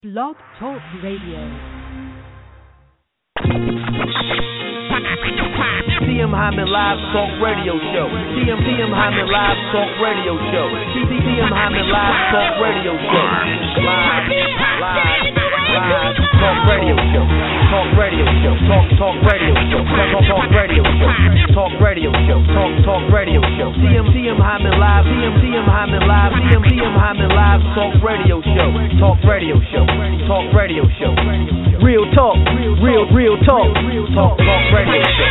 Blog Talk Radio. TM Hyman Live Talk Radio Show. TM Hyman Live Talk Radio Show. TM Hyman Live Talk Radio Show. Live Talk Radio Show. Talk Radio Show. Talk Radio Show. Talk Radio Show. Talk Radio Show. Talk Radio Show. TM Hyman Live. TM Hyman Live. TM Hyman Live Talk Radio Show. Talk Radio Show. Talk Radio Show. Real talk. Real talk. Talk Radio Show.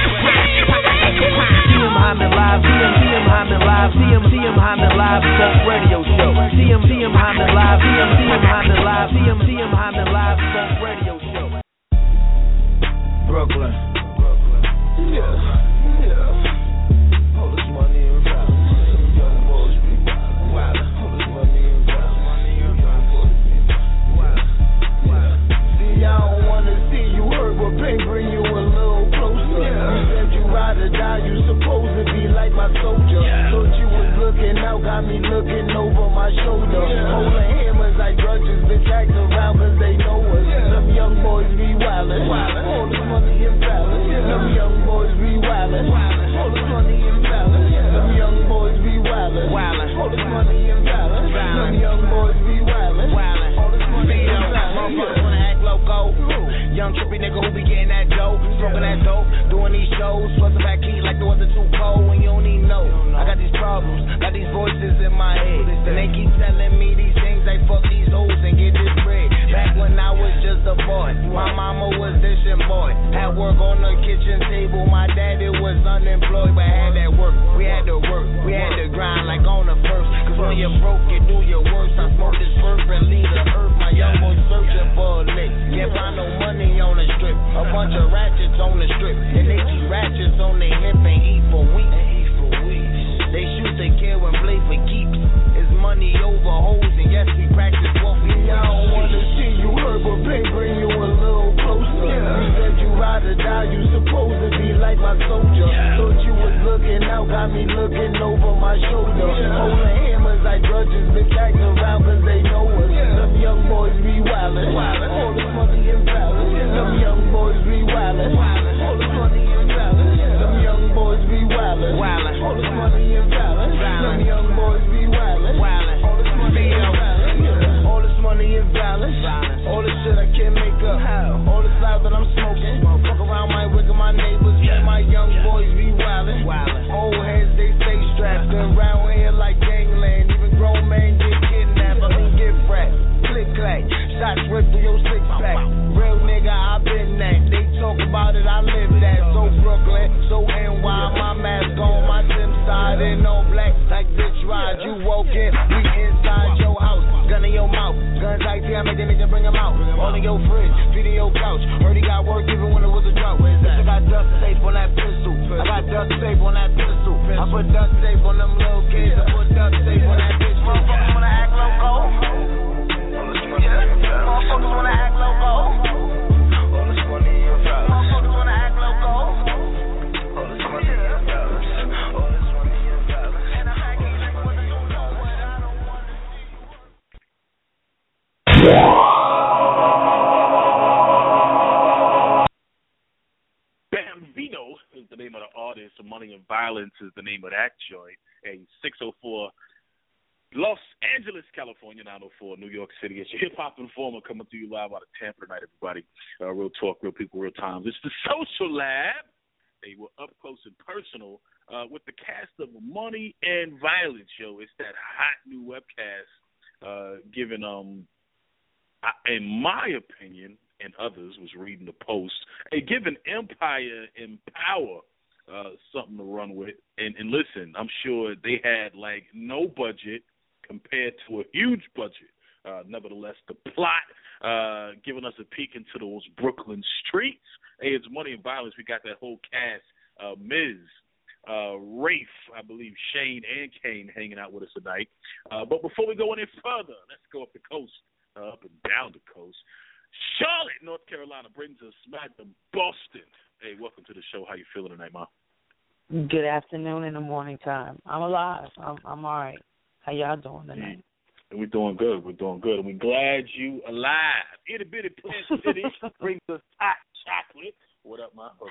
TM Hyman Live, TM Hyman Live, TM Hyman Live Talk Radio Show. TM Hyman Live, TM Hyman Live, TM Hyman Live Talk Radio Show. Brooklyn. Yeah. All this money and violence. Young boys be wild. All this money and violence. Young boys be wild. See, I don't wanna see you hurt, but pain bring you a little closer. You said you ride or die, you supposed to be like my soldier. Thought you was looking out, got me looking over my shoulder. Holding hammers like grudges, bitch act around cause they know us. Them young boys be wildin'. All this money and violence. Them young boys be wildin'. All this money and violence. Them young boys be wildin'. All this money and violence. Them young boys be wildin'. All this money and violence. Motherfuckers wanna act loco. Young trippy nigga who be getting that dope, smoking that dope, doing these shows, bustin' back heat like the weather too cold when you don't even know. I got these problems, got these voices in my head, and they keep telling me these things like fuck these hoes and get this bread. Back when I was just a boy, my mama was dishing boy, had work on the kitchen table, my daddy was unemployed but had that work. We had to work, we had to grind like on the first, cause when you're broke you do your worst. I smoke this perp and leave the earth, my young boy searching for a lick, can't find no money on the strip, a bunch of ratchets on the strip, and they keep ratchets on their hip and eat for weeks. They shoot to kill and play for keeps. It's money over hoes, and yes, we practice what we know. I don't wanna see you hurt, but pain bring you a little closer. You said you ride or die, you supposed to be like my soldier. Thought you was looking out, got me looking over my shoulder. Holding hammers like grudges, bitch act around cause they know us. Them young boys be wildin'. All this money and violence. Them young boys be wildin'. All this money and violence. Them young boys be wildin'. All this money and violence. Them young boys be wildin'. All this money and violence. All this money and violence. All this shit I can't make up. All this loud that I'm smoking. Fuck around my wig and my neighbors. My young boys be wildin'. Old heads they stay strapped. Around here like gangland. Even grown men get kidnapped. I mean get wrapped. Click clack. Shots rip through your six pack. Real nigga I been that. They talk about it, I live that. So Brooklyn, so NY. My mask on, my Tim side in all black. Like bitch ride, you woke in. We inside your house. Gun in your mouth. Guns like I make the nigga bring them out. All in your fridge, feet in your couch. Heard he got work even when it was a drought. I got duct tape on that pistol. I got duct tape on that pistol. I put duct tape on them little kids. I put duct tape on that bitch. Motherfuckers wanna act loco. Motherfuckers wanna act loco. All this money and violence. Motherfuckers wanna act loco. All this money and violence. All this money and violence. And I'm acting like what I don't know what I don't want to see. Bambino is the name of the artist. Money and Violence is the name of that joint. A 604 Los Angeles, California, 904 New York City. It's your hip-hop informer coming to you live out of Tampa tonight, everybody. Real talk, real people, real times. It's the Social Lab. They were up close and personal with the cast of Money and Violence show. It's that hot new webcast given, in my opinion, and others was reading the post, giving Empire and Power something to run with. And listen, I'm sure they had like no budget compared to a huge budget. Nevertheless, the plot giving us a peek into those Brooklyn streets. Hey, it's Money and Violence. We got that whole cast, Miz, Rafe, I believe Shane and Kane hanging out with us tonight. But before we go any further, let's go up the coast, up and down the coast. Charlotte, North Carolina brings us smack to Boston. Hey, welcome to the show. How you feeling tonight, Ma? Good afternoon in the morning time. I'm alive. I'm all right. How y'all doing tonight? And we're doing good. We're doing good. And we're glad you alive. Itty Bitty Plant City brings us hot chocolate. What up, man?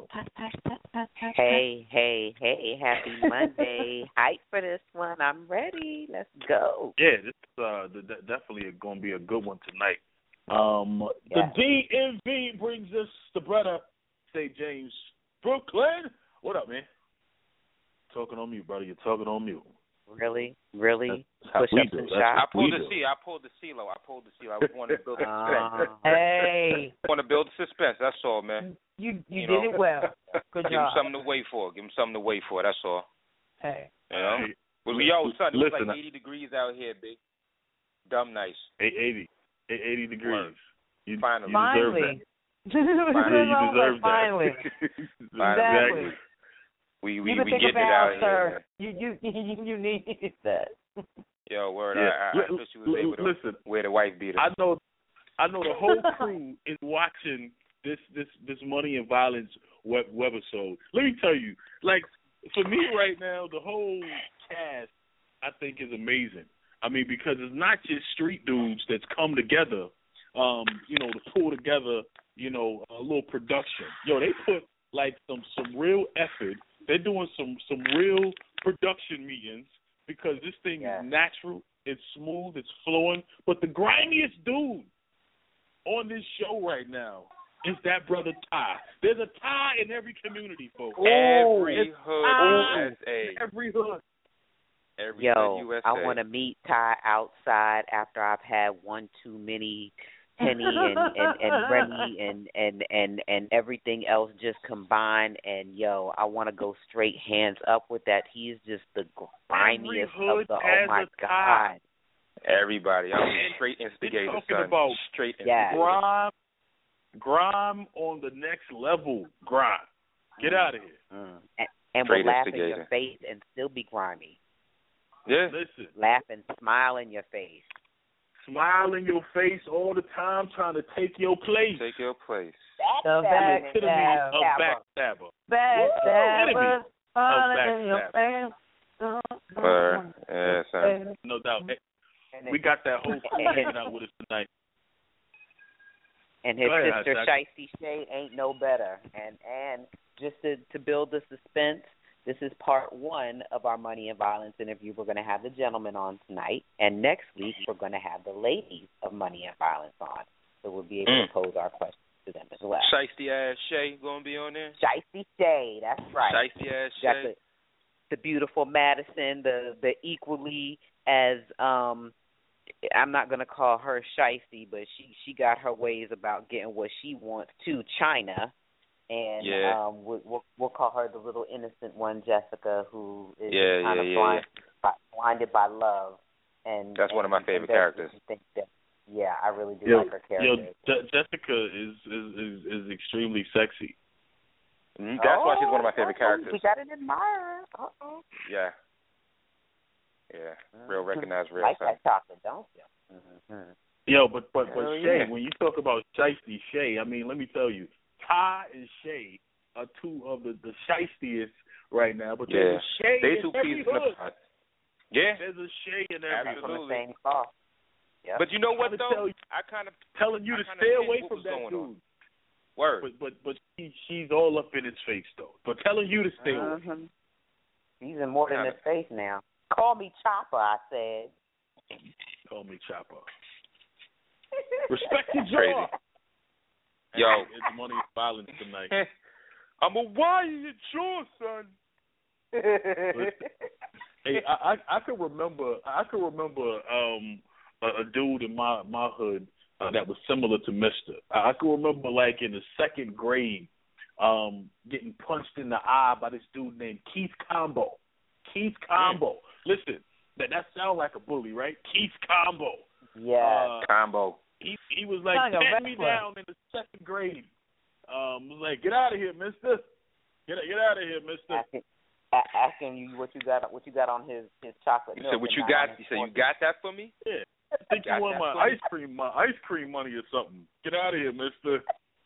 Hey, happy Monday. Hype for this one. I'm ready. Let's go. Yeah, this is definitely going to be a good one tonight. The DMV brings us the brother, St. James, Brooklyn. What up, man? Talking on mute, brother. You're talking on mute. Really? Push ups and shots. I pulled the CeeLo. I wanted to build the suspense. Hey. I want to build the suspense. That's all, man. You did it well. Good Give job. him something to wait for. That's all. Hey. You know? Hey, Well, yo, son, it's listen, like 80 degrees out here, big. Dumb nice. 80 degrees. Word. You Finally. deserve that. You deserve that. Finally. Exactly. We you getting think it about, out sir. here. You needed that. Yo, word. Yeah. I wish you was able to listen, wear the wife beater. I know the whole crew is watching this Money and Violence webisode. Let me tell you, like, for me right now, the whole cast I think is amazing. I mean, because it's not just street dudes that's come together, to pull together, a little production. Yo, they put like some real effort. They're doing some real production meetings because this thing is natural, it's smooth, it's flowing. But the grimiest dude on this show right now is that brother Ty. There's a Ty in every community, folks. Every hood USA. Every hood. Every Yo, hood USA. I want to meet Ty outside after I've had one too many Penny and Remy and everything else just combined, and yo, I want to go straight hands up with that. He's just the grimiest of the. Oh my God! Everybody, I'm a straight instigator, son. About straight instigator. Grime on the next level. Grime. Get out of here. And we'll laugh in your face and still be grimy. Yeah. Listen. Laugh and smile in your face. Smile in your face all the time, trying to take your place. Take your place. The backstabber. Backstabber. All in your face. Yeah, son. No doubt. We got that whole crew hanging out with us tonight. And his sister Shiesty Shay ain't no better. And just to build the suspense, this is part one of our Money and Violence interview. We're going to have the gentlemen on tonight, and next week we're going to have the ladies of Money and Violence on, so we'll be able to pose our questions to them as well. Shiesty ass Shay going to be on there. Shiesty Shay, that's right. Shiesty ass Got Shay. the beautiful Madison, the equally as I'm not going to call her shiesty, but she got her ways about getting what she wants to China. And we'll call her the little innocent one, Jessica, who is kind of blinded by love. And that's one of my favorite characters. I really do like her character. Jessica is extremely sexy. That's why she's one of my favorite characters. We got an admirer. Yeah. Real recognized, real. Like that chocolate, don't you? Mm-hmm. Yo, but Shay, when you talk about Shiesty Shay, I mean, let me tell you, Ty and Shay are two of the sheistiest right now. But there's a Shay they in two every pieces in the hood. pot. Yeah. There's a Shay in every Absolutely. hood. The same cloth. Yep. But you know what though? Telling you to stay away from that dude. Word. But she's all up in his face though. But telling you to stay away. He's in more than his face now. Call me Chopper, I said. Call me Chopper. Respect your jaw. Yo. It's Money and Violence tonight. I'm a wire your jaw, son. Hey, I can remember a dude in my hood that was similar to Mister. I can remember like in the second grade getting punched in the eye by this dude named Keith Combo. Keith Combo. Listen, that sounds like a bully, right? Keith Combo. Yeah. Combo. He was like patting me down in the second grade. Was like, get out of here, Mister. Get out of here, Mister. Asking you what you got on his chocolate milk. He said, "What you got?" He said, "You got that for me?" Yeah. I think you want my ice cream money or something. Get out of here, Mister.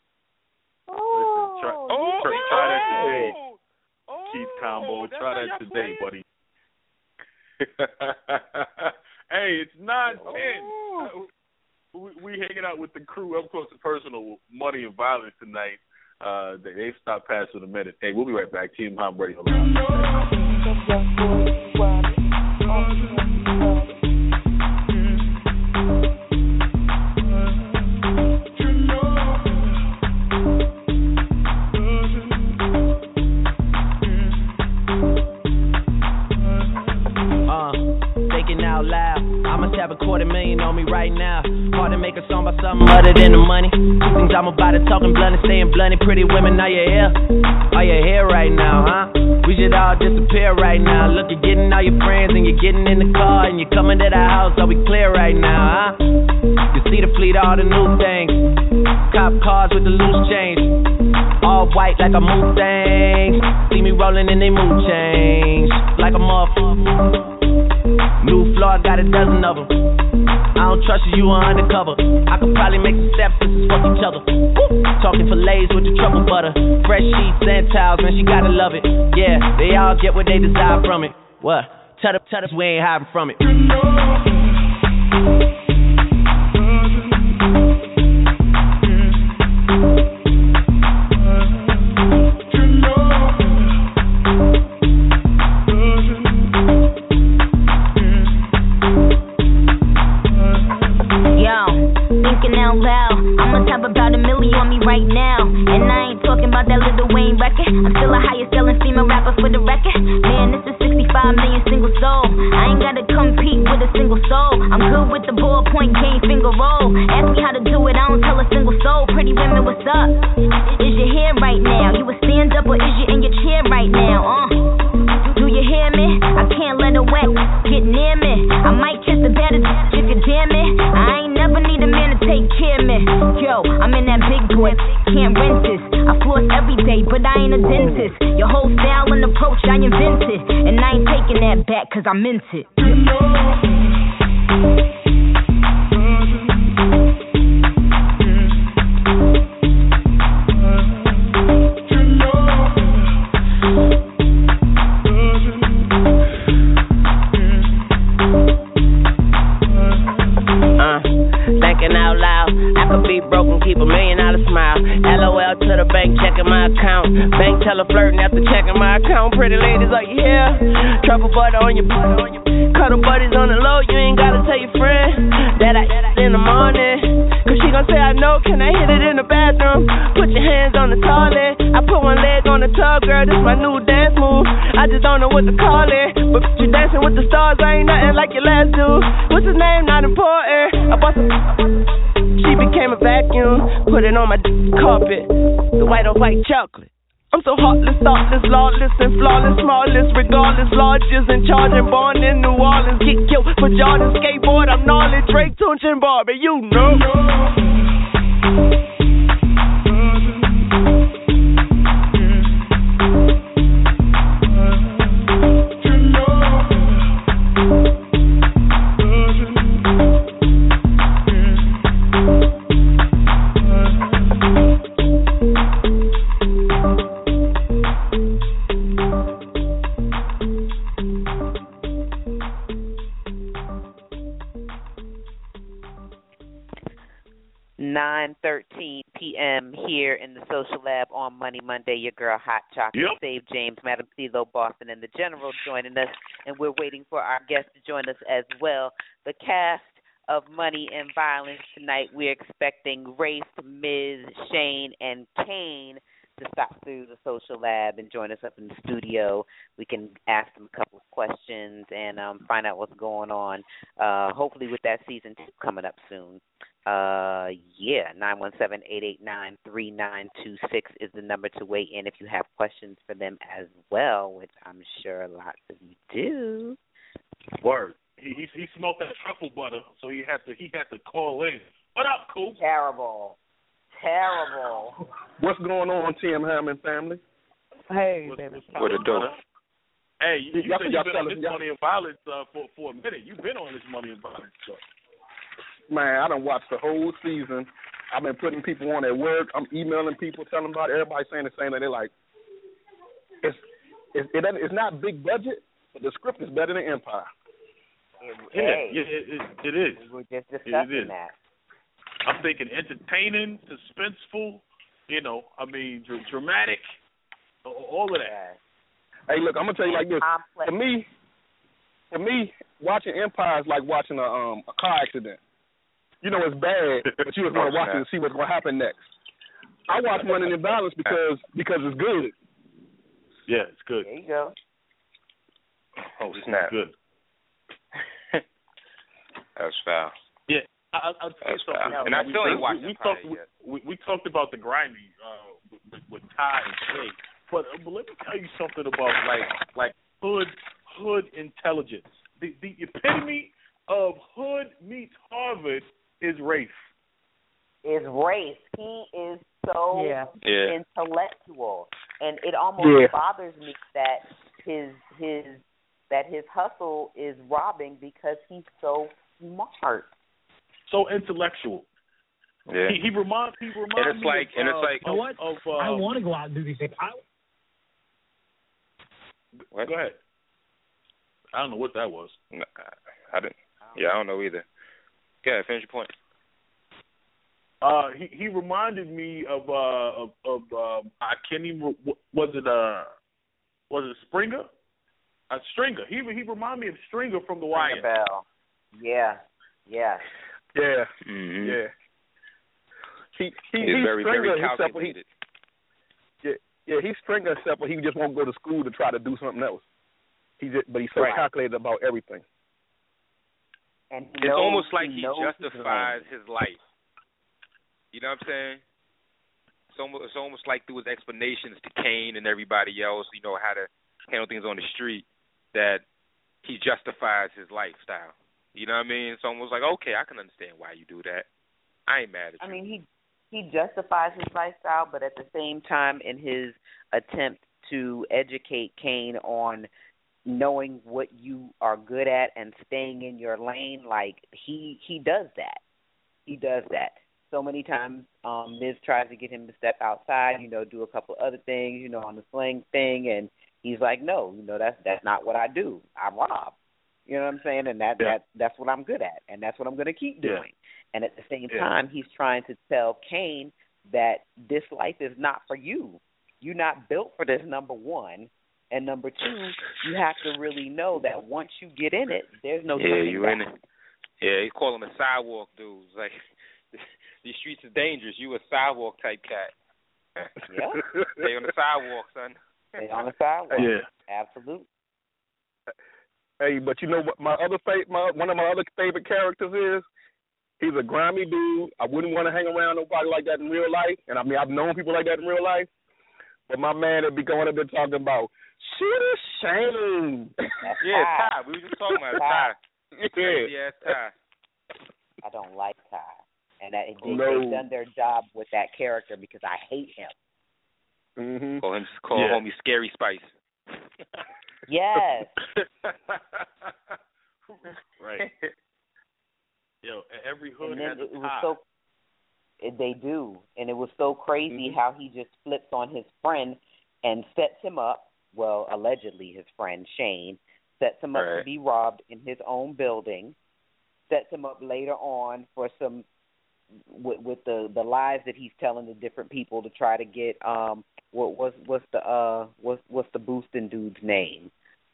Try that today. Keith Combo, try that today, buddy. Hey, it's 9:10. We hanging out with the crew up close and personal, Money and Violence tonight. They stopped past in a minute. Hey, we'll be right back. Team Ham Radio Live. Thinking out loud, I must have $250,000 on me right now. Hard to make a song about something other than the money. Two things I'm about it, talking blunt and staying blunt. Pretty women, are you here? Are you here right now, huh? We should all disappear right now. Look, you're getting all your friends and you're getting in the car and you're coming to the house. Are we clear right now, huh? You see the fleet, all the new things. Cop cars with the loose change. All white like a Mustang. See me rolling and they mood change. Like a motherfucker. New floor, got a dozen of them. I don't trust you, you are undercover. I could probably make some steps, sisters fuck each other. Woo! Talking fillets with the truffle butter. Fresh sheets and towels, man, she gotta love it. Yeah, they all get what they desire from it. What? Tell us, we ain't hiding from it. Right now, and I ain't talking about that Lil Wayne record. I'm still a highest selling female rapper for the record. Man, this is 65 million single soul. I ain't gotta compete with a single soul. I'm good with the ballpoint game finger roll. Ask me how to do it, I don't tell a single soul. Pretty women, what's up? Is your hair right now? You a stand up or is you in your chair right now? Do you hear me? I can't let her wet get near me. I might kiss the better if you dare me. I ain't never need a man to take care of me. Yo, I'm in that big boy, can't rent this. I floss every day, but I ain't a dentist. Your whole style and approach I invented, and I ain't taking that back cause I meant it. Thinking out loud, I could be broken, keep $1 million smile. LOL to the bank, checking my account. Bank teller flirting after checking my account. Pretty ladies, are you here? Truffle butter on your cuddle buddies on the low. You ain't gotta tell your friend that I in the morning. Cause she gon' say I know, can I hit it in the bathroom? Put your hands on the toilet. I put one leg on the tub, girl, this my new dance move. I just don't know what to call it, but you dancing with the stars, I ain't nothing like your last dude. What's his name? Not important. She became a vacuum, put it on my carpet, the white on white chocolate. I'm so heartless, thoughtless, lawless, and flawless, smallest, regardless, largest, and charging, born in New Orleans, get killed for Jordan, skateboard, I'm gnarly, Drake, Tunch, and Barbie, you know. p.m. here in the Social Lab on Money Monday. Your girl Hot Chocolate, Save James, Madam CeeLo, Boston, and the General joining us, and we're waiting for our guest to join us as well. The cast of Money and Violence tonight, we're expecting Race, Miz, Shane, and Kane to stop through the Social Lab and join us up in the studio. We can ask them a couple of questions and find out what's going on, hopefully with that season 2 coming up soon. 917-889-3926 is the number to weigh in if you have questions for them as well, which I'm sure lots of you do. Word. He smoked that truffle butter, so he had to call in. What up, Coop? Terrible. What's going on, Tim Hammond family? Hey, baby. What it do? Hey, you said you've been on this Money and Violence for a minute. You've been on this Money and Violence stuff. Man, I done watched the whole season. I've been putting people on at work. I'm emailing people, telling them about it. Everybody saying the same thing. They're like, it's not big budget, but the script is better than Empire. It is. We were just discussing that. I'm thinking entertaining, suspenseful, dramatic, all of that. Hey, look, I'm gonna tell you like this. For me, watching Empire is like watching a car accident. You know it's bad, but you just want to watch it and see what's gonna happen next. I watch Money and Balance because it's good. Yeah, it's good. There you go. Oh snap! Good. That's foul. Yeah, I'll say something. And I still ain't watching we talked about the grimy with Ty and Shay, but let me tell you something about like hood intelligence. The epitome of hood meets Harvard is Rafe. He is so intellectual, and it almost bothers me that his hustle is robbing because he's so smart, so intellectual. Yeah, he reminds me. And it's like, you know what? I want to go out and do these things. Go ahead. I don't know what that was. No, I didn't. Yeah, I don't know either. Go ahead, finish your point. He reminded me of I can't even. Was it Springer? Stringer. He reminded me of Stringer from The Wire. Bell. Yeah. Mm-hmm. Yeah. He's very, very calculated. He's Stringer himself, but he just won't go to school to try to do something else. But he's so calculated about everything. And it's almost like he justifies his life. You know what I'm saying? It's almost like through his explanations to Kane and everybody else, how to handle things on the street, that he justifies his lifestyle. You know what I mean? It's almost like, okay, I can understand why you do that. I ain't mad at you. I mean, he justifies his lifestyle, but at the same time, in his attempt to educate Kane on knowing what you are good at and staying in your lane, like he does that. He does that. So many times, Miz tries to get him to step outside, do a couple other things, on the sling thing, and he's like, no, that's not what I do. I rob. You know what I'm saying? And that's what I'm good at, and that's what I'm going to keep doing. And at the same time, he's trying to tell Kane that this life is not for you. You're not built for this, number one. And number two, you have to really know that once you get in it, there's no turning you back. in it. Yeah, he call him a sidewalk dude. It's like, these streets are dangerous. You a sidewalk type cat. Yeah. Stay on the sidewalk, son. Stay on the sidewalk. Yeah. Absolutely. Hey, but you know what? One of my other favorite characters is. He's a grimy dude. I wouldn't want to hang around nobody like that in real life. And I mean, I've known people like that in real life. But my man would be going up and talking about, shit is shame. Yeah, Ty. We were just talking about Ty. Yeah, Ty. I don't like Ty. And they've done their job with that character because I hate him. Mm-hmm. Call homie Scary Spice. Yes. Right. Yo, every hood has a Ty. They do. And it was so crazy how he just flips on his friend and sets him up. Well, allegedly his friend, Shane, sets him up to be robbed in his own building, sets him up later on for some, with the lies that he's telling the different people to try to get, what's the boosting dude's name?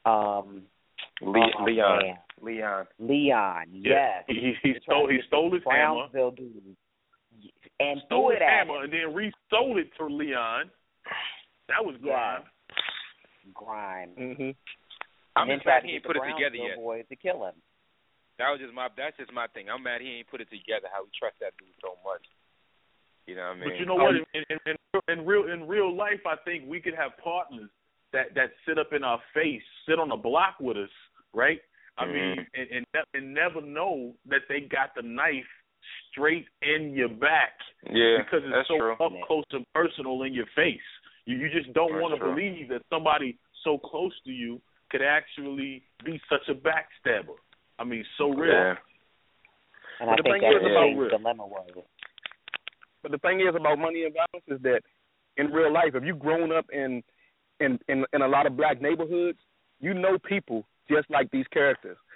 Leon. Leon, yes. He stole his Brownsville dude. And stole his threw it at hammer him. and then resold it to Leon. That was grime. Grime. Mm-hmm. I'm just mad he ain't put it together yet. Boy to kill him. That's just my thing. I'm mad he ain't put it together. How he trusts that dude so much. You know what I mean? But you know what? In real life, I think we could have partners that sit up in our face, sit on the block with us, right? I mean, and never know that they got the knife straight in your back. Yeah, because it's so true. up close and personal in your face. You just don't want to believe that somebody so close to you could actually be such a backstabber. I mean, so real. Yeah. And I think that's what the dilemma was. But the thing is about Money and Violence is that in real life, if you've grown up in a lot of black neighborhoods, you know people just like these characters.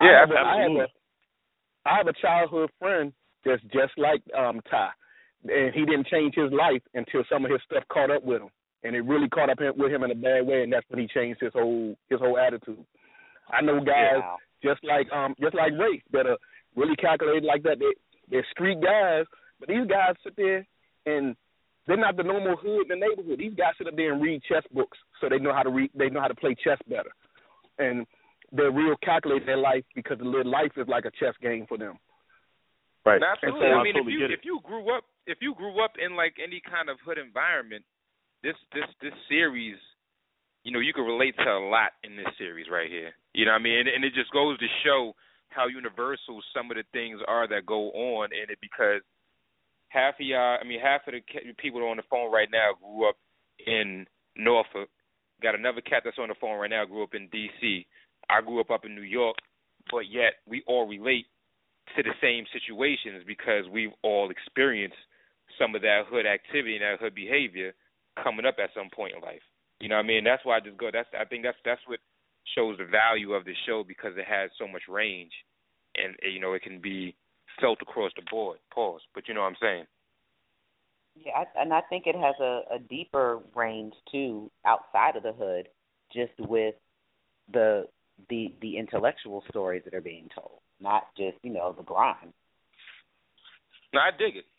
Yeah, absolutely. I have a childhood friend that's just like Ty, and he didn't change his life until some of his stuff caught up with him, and it really caught up with him in a bad way, and that's when he changed his whole attitude. I know guys just like Ray that are really calculated like that. They're street guys, but these guys sit there and they're not the normal hood in the neighborhood. These guys sit up there and read chess books, so they know how to read. They know how to play chess better, and they're real calculated in their life because their life is like a chess game for them. Right. Absolutely. So, I mean, if you grew up in like any kind of hood environment, this series, you know, you can relate to a lot in this series right here. You know what I mean? And it just goes to show how universal some of the things are that go on in it, because half of the people on the phone right now grew up in Norfolk. Got another cat that's on the phone right now grew up in D.C. I grew up in New York, but yet we all relate to the same situations because we've all experienced some of that hood activity and that hood behavior coming up at some point in life. You know what I mean? That's why I think that's what shows the value of the show, because it has so much range, and you know, it can be felt across the board. Pause. But you know what I'm saying? Yeah, and I think it has a deeper range too, outside of the hood, just with the intellectual stories that are being told, not just, you know, the grind. No, I dig it.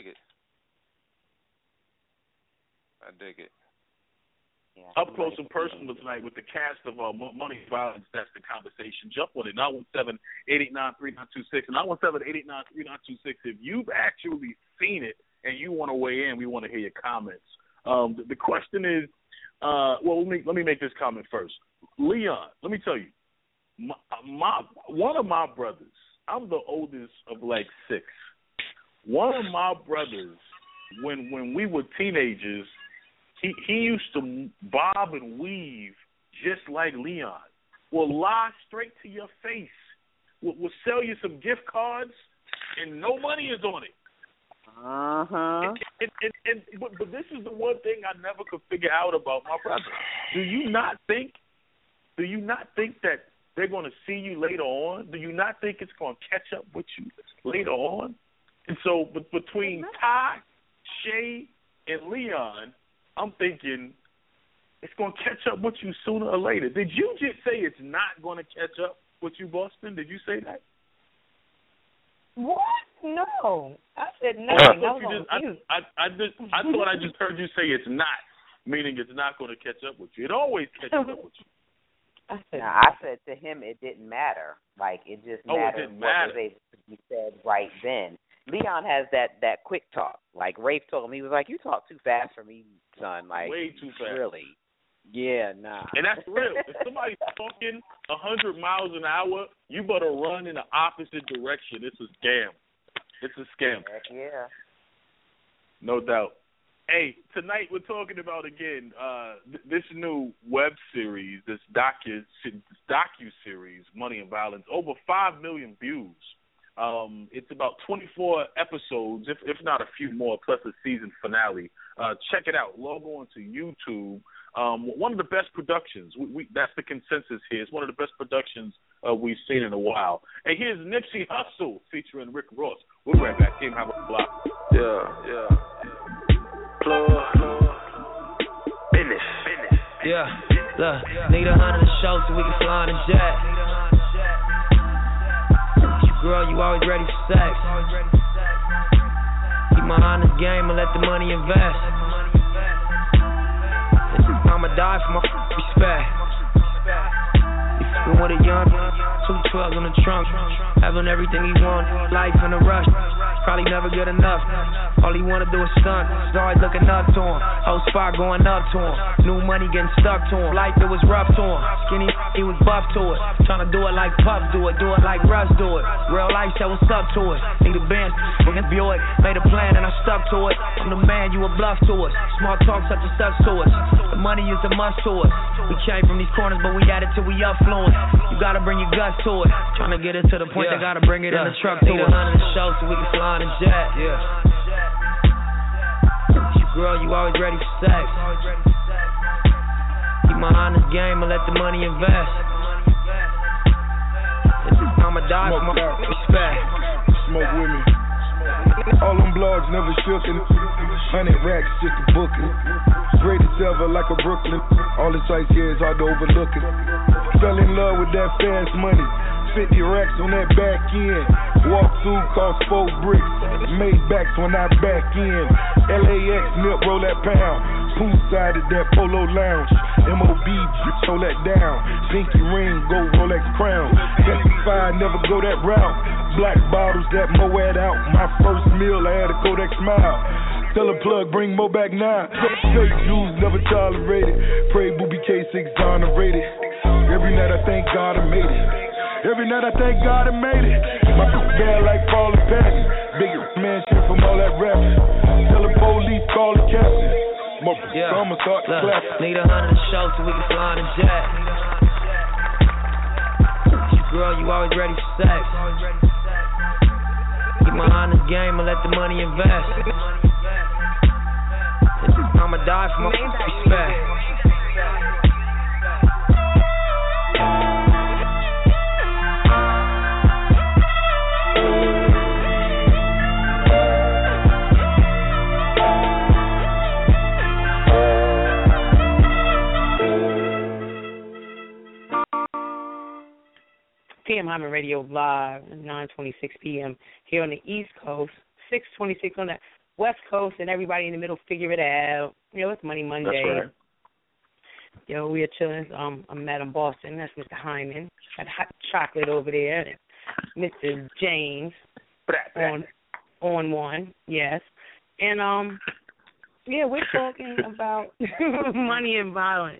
Yeah, Up close and personal tonight with the cast of Money and Violence. That's the conversation. Jump on it. 917-889-3926 and 917-889-3926. If you've actually seen it and you want to weigh in, we want to hear your comments. The question is, well, let me make this comment first. Leon, let me tell you, one of my brothers, I'm the oldest of like 6. One of my brothers, when we were teenagers, he used to bob and weave just like Leon. Will lie straight to your face. Will sell you some gift cards, and no money is on it. But this is the one thing I never could figure out about my brother. Do you not think that they're going to see you later on? Do you not think it's going to catch up with you later on? And so, between Ty, Shay, and Leon, I'm thinking it's going to catch up with you sooner or later. Did you just say it's not going to catch up with you, Boston? Did you say that? What? No. I said no. I thought I just heard you say it's not, meaning it's not going to catch up with you. It always catches up with you. I said to him it didn't matter. Like, it just mattered what was able to be said right then. Leon has that quick talk. Like Rafe told him, he was like, "You talk too fast for me, son." Like, way too fast. Really? Yeah, nah. And that's real. If somebody's talking 100 miles an hour, you better run in the opposite direction. It's a scam. It's a scam. Heck yeah. No doubt. Hey, tonight we're talking about, again, this new web series, this docu-series, Money and Violence, over 5 million views. It's about 24 episodes, if not a few more, plus a season finale. Check it out. Log on to YouTube. One of the best productions. That's the consensus here. It's one of the best productions we've seen in a while. And here's Nipsey Hussle featuring Rick Ross. We'll be right back. Team Have a Block. Yeah. Business. Yeah, look, need 100 to show so we can fly on a jet. Girl, you always ready for sex. Keep my honest game and let the money invest. I'ma die for my respect. Been with a young, 212 in the trunk, having everything he want, life in a rush, probably never good enough. All he wanna do is stunt, it's always looking up to him. Whole spot going up to him, new money getting stuck to him. Life, it was rough to him, skinny, he was buff to it. Tryna do it like Puff do it like Russ do it. Real life said what's up to it. Need a Benz, fucking Buick, made a plan and I stuck to it. I'm the man, you a bluff to us. Small talk such a stuff to us. The money is a must to us. We came from these corners, but we at it till we affluent. You gotta bring your guts to it. Tryna get it to the point, they gotta bring it in the truck to it. 100 to show so we can fly on a jet. Girl, you always ready for sex. Keep my honest game and let the money invest. die for my respect. Smoke with me. All them blogs never shookin'. 100 racks just to book it. Greatest ever like a Brooklyn. All the sights here is hard to overlook it. Fell in love with that fast money. 50 racks on that back end. Walk through cost 4 bricks. Made backs when I back in. LAX nip roll that pound. Poolside at that Polo Lounge. MOB hold that down. Pinky ring go Rolex crown. Testify never go that route. Black bottles that Moed out. My first meal I had a Kodak smile. Tell a plug, bring Mo back now. Fake Jews never tolerated. Pray Booby K6 exonerated. Every night I thank God I made it. Every night I thank God I made it. My bad like Paul and Patton. Bigger man shit from all that rapping. Tell the police, call the captain. I'ma start to clap. Need 100 to show so we can fly on a jet. Girl, you always ready for sex. Keep my honest game and let the money invest. I'ma die for my respect. PM Hyman Radio Live, 9:26 p.m. here on the East Coast, 6:26 on the West Coast, and everybody in the middle figure it out. It's Money Monday. That's right. We are chilling. I'm Madam Boston. That's Mr. Hyman. Got hot chocolate over there. Mr. James on one, yes. And we're talking about money and violence.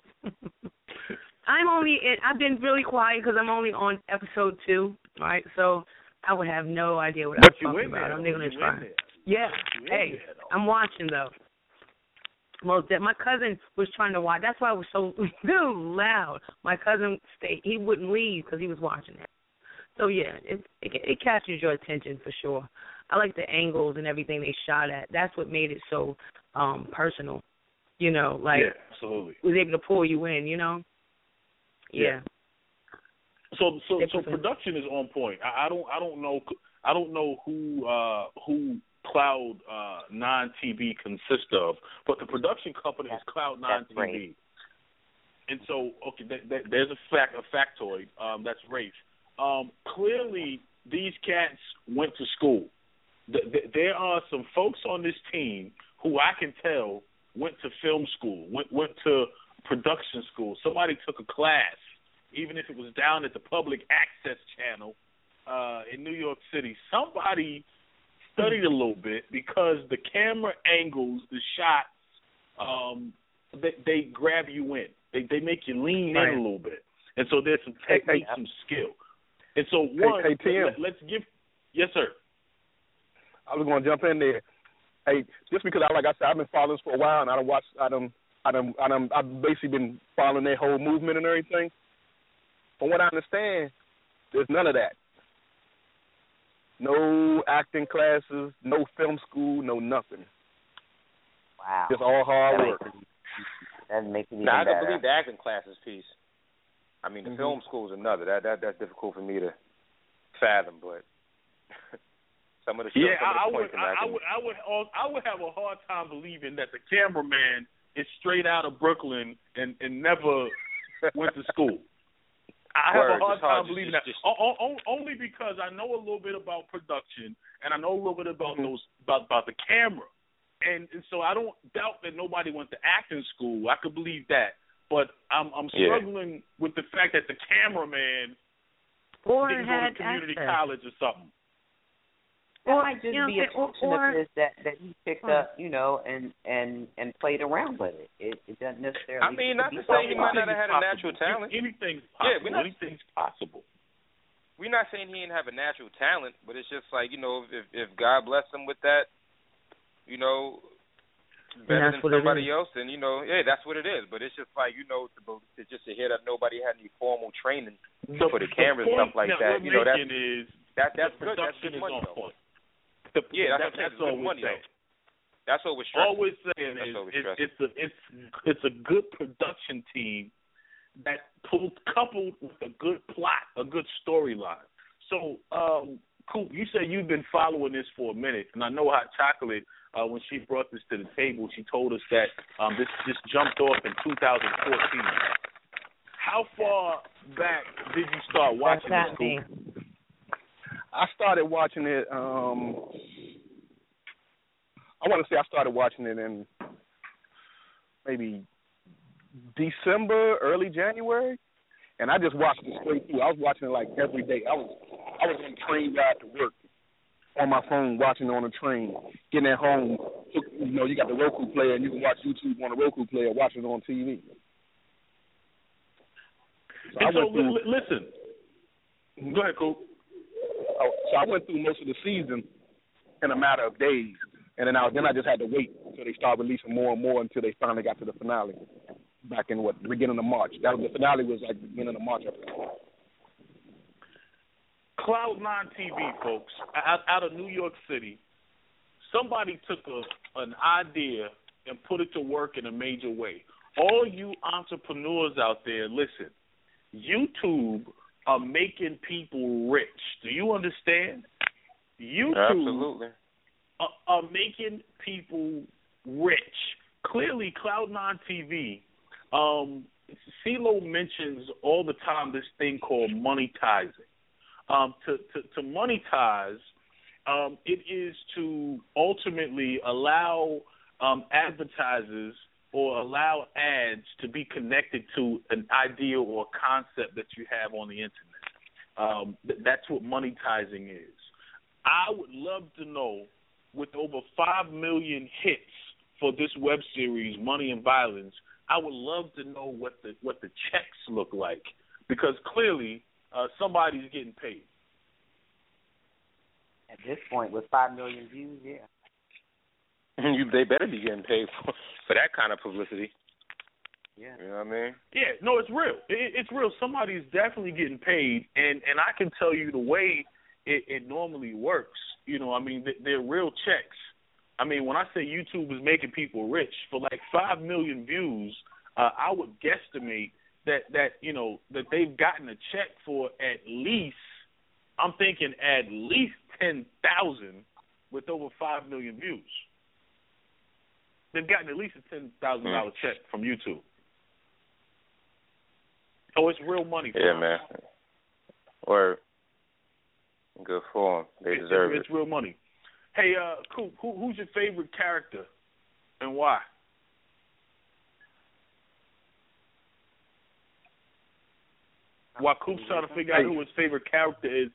I've been really quiet because I'm only on episode 2, right? So I would have no idea what I'm talking about. I'm going to try. Yeah. Hey, I'm watching, though. Well, my cousin was trying to watch. That's why it was so loud. My cousin stayed. He wouldn't leave because he was watching it. So, yeah, it captures your attention for sure. I like the angles and everything they shot at. That's what made it so personal. Yeah, absolutely. Was able to pull you in, Yeah. So production is on point. I don't know who Cloud 9 TV consists of, but the production company is Cloud 9 TV. Right. And so, there's a factoid. That's Rafe. Clearly, these cats went to school. There are some folks on this team who I can tell went to film school, went to production school. Somebody took a class, even if it was down at the Public Access Channel in New York City. Somebody studied a little bit because the camera angles, the shots, they grab you in. They make you lean in a little bit. And so there's some technique, some skill. And so let's give. Yes, sir. I was going to jump in there. Hey, just because I've been following this for a while, and I've basically been following their whole movement and everything. From what I understand, there's none of that. No acting classes, no film school, no nothing. Wow. Just all hard work. That makes it even I better. can believe the acting classes piece. I mean, the film school is another. That's difficult for me to fathom, but some of the shows, I would have a hard time believing that the cameraman is straight out of Brooklyn and never went to school. I have a hard time believing that. Only because I know a little bit about production and I know a little bit about about the camera, and so I don't doubt that nobody went to acting school. I could believe that, but I'm struggling with the fact that the cameraman didn't go to community college or something. That might just be a function of this that he picked up, and played around with it. It doesn't necessarily. I mean, not to say he might not have had a natural talent. Anything's possible. Anything's possible. We're not saying he didn't have a natural talent, but it's just like, if God blessed him with that, better than somebody else, then that's what it is. But it's just like it's just to hear that nobody had any formal training for the camera and stuff like that. That's good. That's good money. That's all we're saying. That's what we're stressing. All we're saying is it's a good production team that coupled with a good plot, a good storyline. So, Coop, you said you've been following this for a minute, and I know Hot Chocolate, when she brought this to the table, she told us that this jumped off in 2014. How far back did you start watching this, Coop? I started watching it, I want to say I started watching it in maybe December, early January. And I just watched it straight through. I was watching it like every day. I was on the train ride to work on my phone, watching it on the train. Getting at home, you got the Roku player, and you can watch YouTube on the Roku player, watching it on TV. Listen. Go ahead, Coop. So I went through most of the season in a matter of days, and then I just had to wait until they started releasing more and more until they finally got to the finale. Back in the beginning of March. The finale was like the beginning of March. Cloud9 TV, folks, out of New York City. Somebody took an idea and put it to work in a major way. All you entrepreneurs out there, listen. YouTube are making people rich. Do you understand? YouTube Absolutely. Are making people rich. Clearly, Cloud9 TV. CeeLo mentions all the time this thing called monetizing. To monetize, it is to ultimately allow advertisers or allow ads to be connected to an idea or concept that you have on the internet. That's what monetizing is. I would love to know, with over 5 million hits for this web series, Money and Violence, I would love to know what the checks look like, because clearly somebody's getting paid. At this point, with 5 million views, yeah. They better be getting paid for that kind of publicity. Yeah. You know what I mean? Yeah, no, it's real. It's real. Somebody's definitely getting paid, and I can tell you the way it normally works. They're real checks. I mean, when I say YouTube is making people rich, for like 5 million views, I would guesstimate that they've gotten a check for at least 10,000 with over 5 million views. They've gotten at least a $10,000 check from YouTube. Oh, it's real money for them. Man. Or good for them. They deserve it. It's real money. Hey, Coop, who's your favorite character and why? While Coop's trying to figure out who his favorite character is,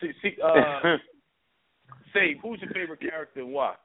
Save, who's your favorite character and why?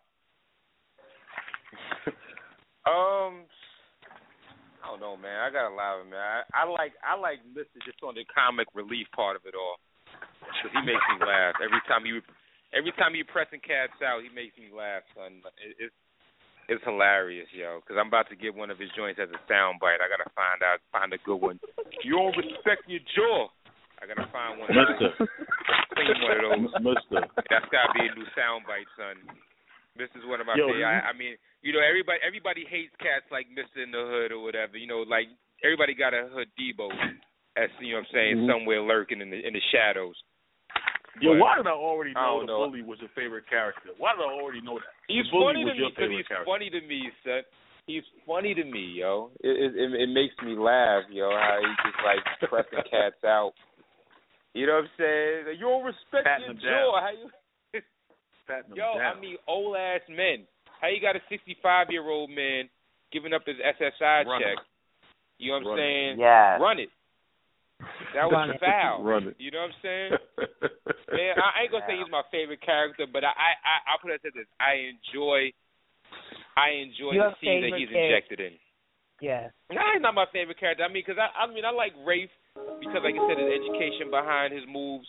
I don't know, man. I gotta allow it, man. I like Mr. just on the comic relief part of it all. Cause he makes me laugh every time you pressing cats out. He makes me laugh, son. It's hilarious, yo. Cause I'm about to get one of his joints as a soundbite. I gotta find a good one. You don't respect your jaw. I gotta find one. Clean one of those. Mister. That's gotta be a new soundbite, son. This is one of my favorite. I mean, everybody hates cats like Mr. in the Hood or whatever. Like everybody got a Hood Debo, as what I'm saying, somewhere lurking in the shadows. Yo, why did I already know the Bully was your favorite character? Why did I already know that? He's funny to me because he's funny to me, son. He's funny to me, yo. It makes me laugh, yo, how he just like pressing cats out. You know what I'm saying? You don't respect your jaw. How you? I mean, old ass men. How you got a 65-year-old man giving up his SSI check? You know what I'm saying? Yeah. Run it. That was foul. Run it. You know what I'm saying? Man, I ain't gonna say he's my favorite character, but I put it to this. I enjoy the scene that he's injected in. Yeah. No, he's not my favorite character. I mean, I like Rafe because, like I said, his education behind his moves.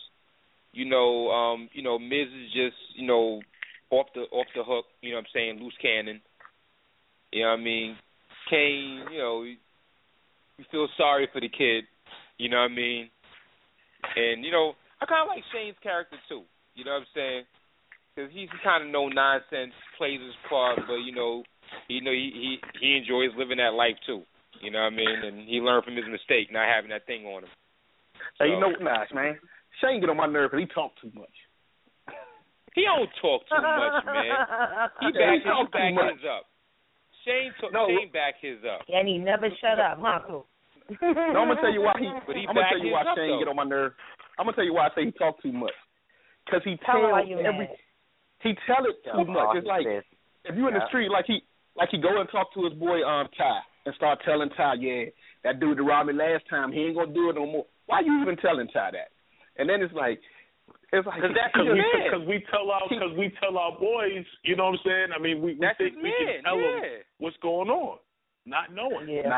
Miz is just, off the hook, you know what I'm saying, loose cannon. You know what I mean? Kane, you feel sorry for the kid, you know what I mean? And, I kind of like Shane's character too, you know what I'm saying? Because he's kind of no nonsense, plays his part, but, he enjoys living that life too, you know what I mean? And he learned from his mistake, not having that thing on him. Hey, Nash, man. Shane get on my nerve because he talk too much. He don't talk too much, man. He back his up. Shane back his up. And he never shut up, huh, Cool? No, I'm gonna tell you why Shane get on my nerve. I'm gonna tell you why I say he talk too much. Because he tell it too much. It's like if you in the street, like he go and talk to his boy Ty and start telling Ty, yeah, that dude that robbed me last time, he ain't gonna do it no more. Why you even telling Ty that? And then it's like because we tell our boys, you know what I'm saying? I mean, we think we can tell them what's going on, not knowing. Yeah.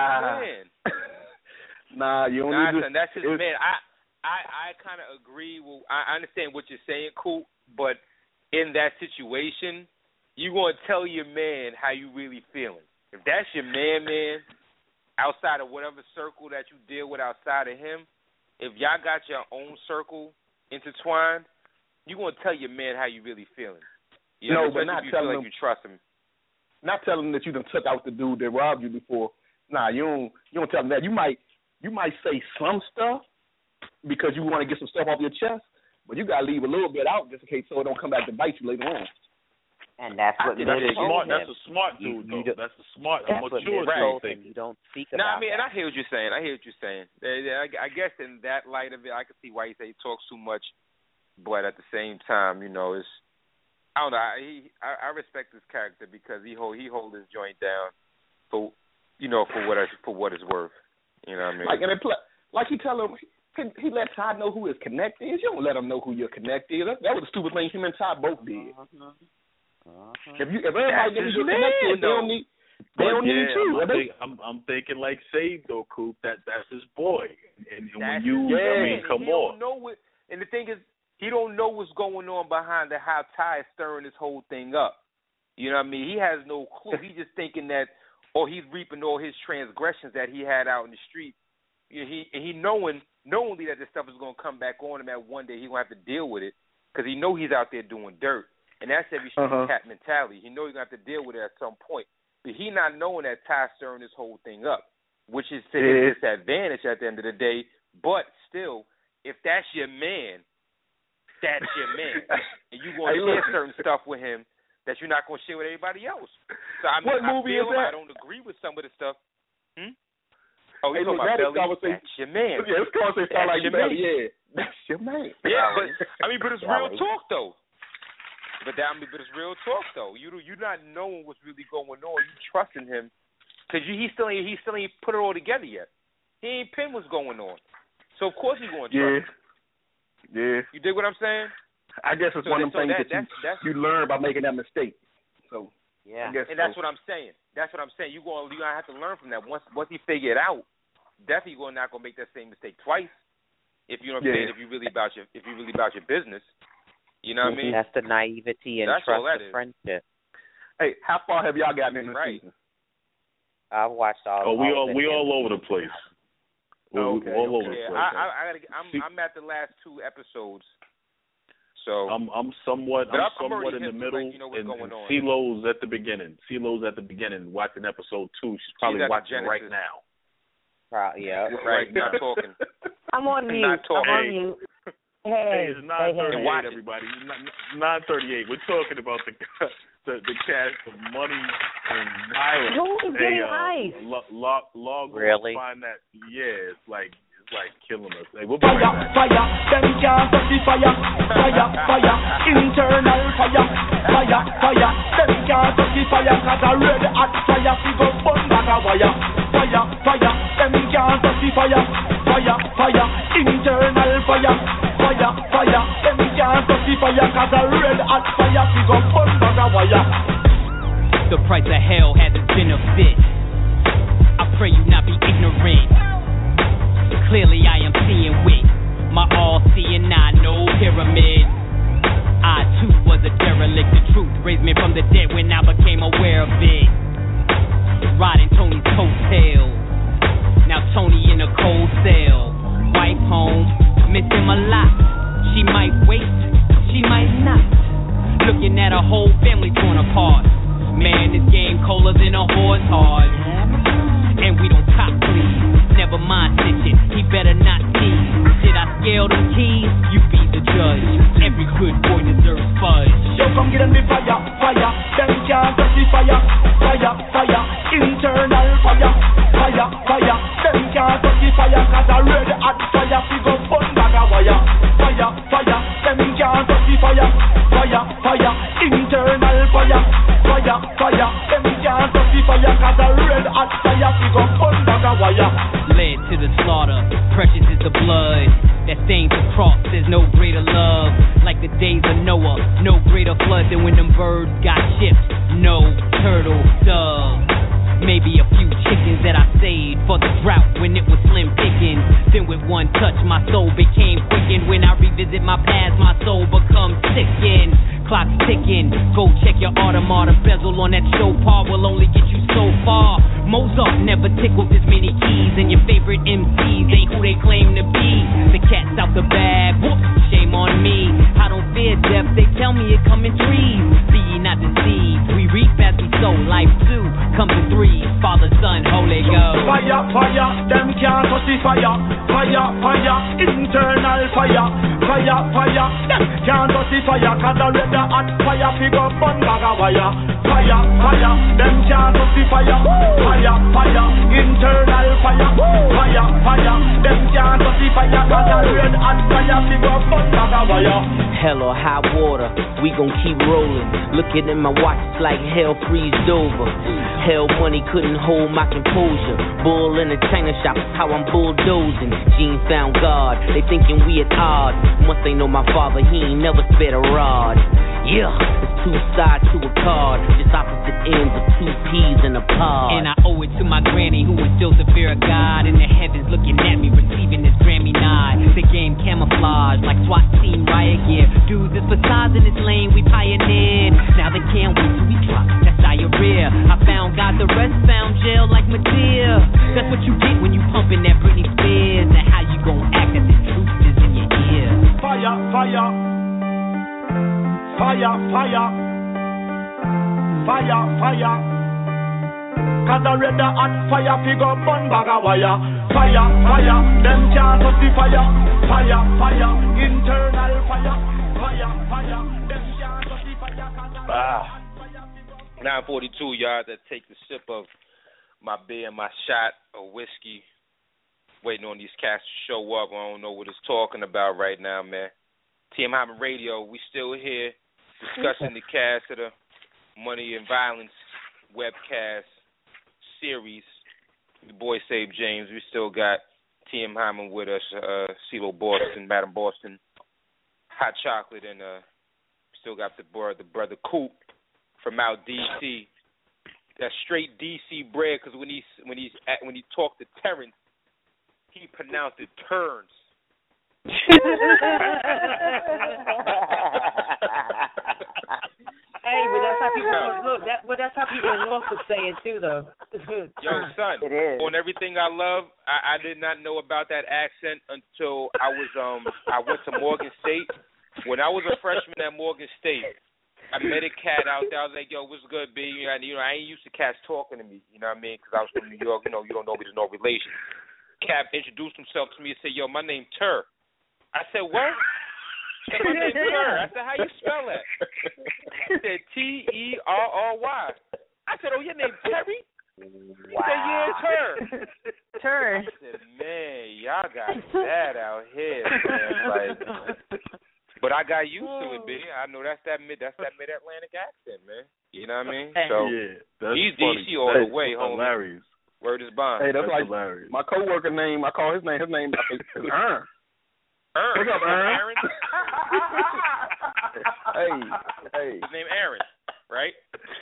Nah, you don't need to. That's his man. I kind of agree. Well, I understand what you're saying, Coop, but in that situation, you're going to tell your man how you really feeling. If that's your man, outside of whatever circle that you deal with outside of him, if y'all got your own circle intertwined, you're going to tell your man how you really feeling. You know, but not telling him. You trust him. Not telling him that you done took out the dude that robbed you before. Nah, you don't tell him that. You might say some stuff because you want to get some stuff off your chest, but you got to leave a little bit out just in case so it don't come back to bite you later on. And that's what that's a smart dude, though. That's a smart, mature thing. You don't speak about that. I mean, and I hear what you're saying. I guess in that light of it, I can see why you say he talks too much, but at the same time, you know, it's I don't know. I respect his character because he hold his joint down for what it's worth. You know what I mean? Like he tell him. He let Ty know who his connect is. You don't let him know who your connect is. That was a stupid thing him and Ty both did. If everybody knows who your connect is, they don't need you. I'm thinking like Save though, Coop. That's his boy. And when come on. And the thing is, he don't know what's going on behind how Ty is stirring this whole thing up. You know what I mean? He has no clue. He's just thinking that, he's reaping all his transgressions that he had out in the street. He knowingly that this stuff is going to come back on him at one day, he's going to have to deal with it because he know he's out there doing dirt. And that's every street cat mentality. He know he's going to have to deal with it at some point. But he not knowing that Ty's stirring this whole thing up, which is to his disadvantage at the end of the day. But still, if that's your man, that's your man. And you're going to share certain stuff with him that you're not going to share with everybody else. So I mean, I don't agree with some of the stuff. Oh, you know about Belly? That's your man. Yeah, this conversation sound like your man. Yeah, that's your man. Yeah, but it's real talk though. But it's real talk though. You're not knowing what's really going on. You trusting him because he still ain't put it all together yet. He ain't pin what's going on. So of course he's going to trust him. Yeah. You dig what I'm saying? I guess it's one of them things that you learn by making that mistake. So. Yeah, and that's what I'm saying. You're gonna have to learn from that. Once he figure it out, definitely you're not gonna make that same mistake twice. If you know what I'm saying, if you really about your business, you know what I mean. That's the naivety and trust of friendship. Hey, how far have y'all gotten in the season? I've watched all. We all over the place. Okay. All over the place. I'm at the last 2 episodes. So I'm somewhat in the middle, you know, and CeeLo's at the beginning. Watching episode 2. She's probably watching right now. Yeah, right. Not talking. I'm on mute. I'm on mute. Hey, it's 9:38, everybody. 9:38. We're talking about the cash of money and violence. Who's getting ice? Log really? Find that. Yeah, it's like killing us. Hey, we'll be right back. Fire, them can't touch the fire. Fire, internal fire. Fire, them can't touch the fire. Cause a red hot fire, we go burn back a wire. Fire, them can't touch the fire. Fire, internal fire. Fire, them can't touch the fire. Cause a red hot fire, we go burn back a wire. The price of hell has its benefit. I pray you not be ignorant. Clearly I am seeing with my all-seeing eye, no pyramid. I too was a derelict. The truth raised me from the dead when I became aware of it. Riding Tony's coattails. Now Tony in a cold cell. Wife home, miss him a lot. She might wait, she might not. Looking at a whole family torn apart. Man, this game colder than a horse hard. And we don't cop please. Never mind snitching, he better not see. Did I scare held them keys, you be the judge. Every good boy deserves fudge. Yo, come get them the fire, fire. Them can't touch the fire, fire, fire. Internal fire, fire, fire. Them can't touch the fire, 'cause I red hot fire. We go fun bag of wire, fire, fire. Them can't touch the fire, fire, fire. Internal fire, fire, fire. Them can't touch the fire, 'cause I red hot fire. We go fun bag of wire. Led to the slaughter, precious is the blood that stains the cross. There's no greater love, like the days of Noah. No greater flood than when them birds got shipped. No turtle doves. Maybe a few chickens that I saved for the drought when it was slim pickings. Then with one touch, my soul became quickened. When I revisit my past, my soul becomes sickened. Clock's ticking. Go check your automata. Bezel on that show par will only get you so far. Mozart never tickled this many keys, and your favorite MCs ain't who they claim to be. The cat's out the bag. Whoops, shame on me. I don't fear death. They tell me it come in threes. Be ye not deceived. We reap as we sow. Life too comes in threes. Father, Son, Holy Ghost. Fire, fire. Them can't touch the fire. Fire, fire. Internal fire. Fire, fire. Them can't touch the fire, 'cause I red hot fire. Figure fun bag of wire. Fire, fire. Them can't touch the fire. Fire, fire. Internal fire. Fire, fire. Them can't touch the fire, 'cause I red hot fire. Figure fun bag of wire. Hell or high water, we gon' keep rolling. Looking at my watch, it's like hell freezed over. Hell money couldn't hold my composure. Bull in a China shop, how I'm bulldozing. Gene found God, they thinking we at odds. Must they know my father, he ain't never spared a rod. Yeah, it's two sides to a card, just opposite ends of two peas in a pod. And I owe it to my granny who instilled the fear of God. In the heavens looking at me, receiving this Grammy nod. The game camouflage like SWAT team riot gear. Dudes is facades in this lane we pioneered. Now they can't wait till we drop, that's diarrhea. I found God, the rest found jail like Medea. That's what you get when you pumping that Britney Spears. And how you gon' act if the truth is in your ear. Fire, fire. Fire, fire. Fire, fire. 'Cause I red hot fire. Figure fun bag of wire. Fire, fire. Them can't touch the fire. Fire, fire. Internal fire. Fire, fire. Them can't touch the fire. 9:42, y'all. That take the sip of my beer and my shot of whiskey. Waiting on these cats to show up. I don't know what it's talking about right now, man. TM Hyman Radio, we still here discussing the cast of the Money and Violence webcast series. The boy Save James. We still got TM Hyman with us, CeeLo Boston, Madam Boston, Hot Chocolate, and still got the brother Coop from out DC. That straight DC bread, because when he talked to Terrence, he pronounced it turns. Hey, but that's how people look. That's how people in North would say it too, though. Yo, son, it is. On everything I love, I did not know about that accent until I went to Morgan State. When I was a freshman at Morgan State, I met a cat out there. I was like, "Yo, what's good, B?" I ain't used to cats talking to me. You know what I mean? Because I was from New York. You don't know me. There's no relation. Cap introduced himself to me and said, "Yo, my name Tur." I said, "What?" He said, "My name Tur." I said, "How you spell that?" He said, Terry. I said, "Oh, your name Terry?" He said, "Yeah, Tur." Tur. I said, "Man, y'all got that out here, man." Like, but I got used to it, B. I know that's that mid-Atlantic accent, man. You know what I mean? So yeah, that's he's funny. DC all the way, homie. Hilarious. Word is bond. Hey, that's like hilarious. My coworker name. I call his name. His name is Ern. Ern. What's up, Ern? Aaron? Hey. His name Aaron, right?